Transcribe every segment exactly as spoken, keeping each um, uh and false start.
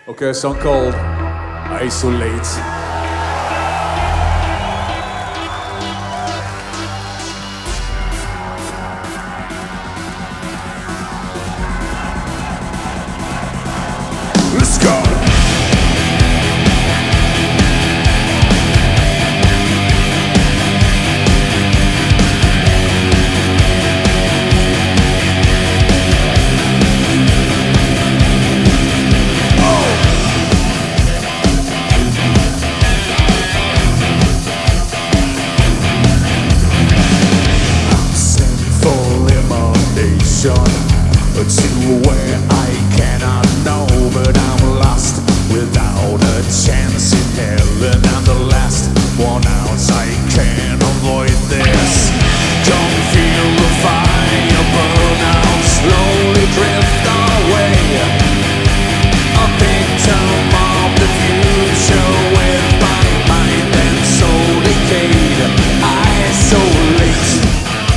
Okay, a song called Isolate. Let's go! To where I cannot know, but I'm lost without a chance in hell, and I'm the last one out. I can't avoid this. Don't feel the fire burn out, slowly drift away. A victim of the future with my mind and soul decayed. Isolate.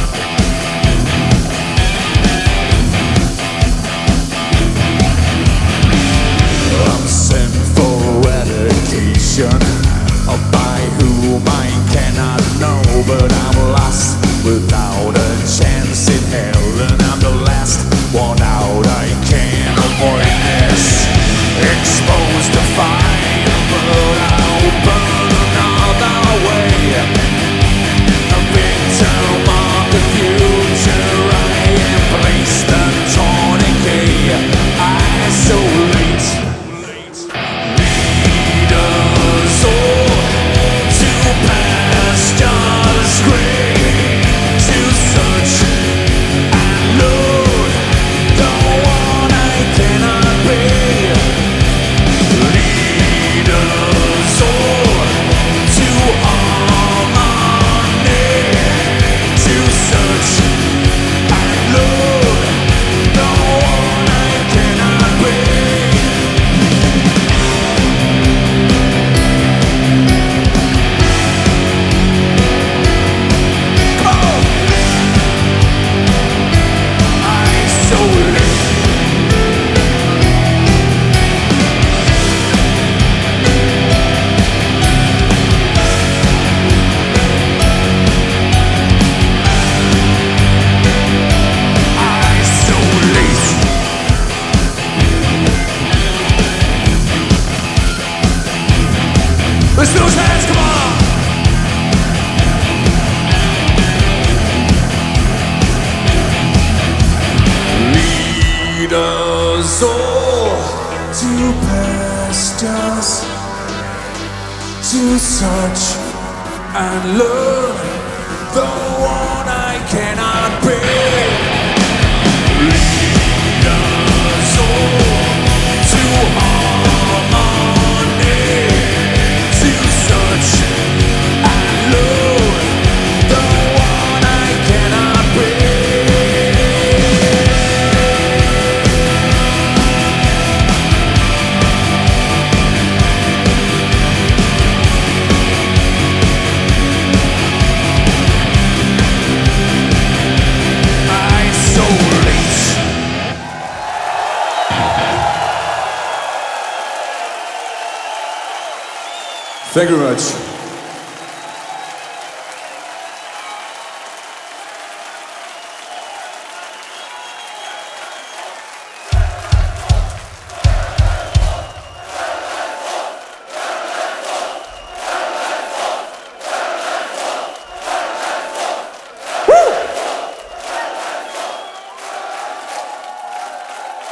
By whom I cannot know, but I'm lost without a chance in hell, and I'm the last one out. I can't avoid this. Exposed to fire, but I'll burn another way. A victim of the future, I embrace the tourniquet. Isolate. Let's do those hands, come on! Lead us all to pastures, to search and learn the one I cannot be. Lead us all to harmony. Thank you very much.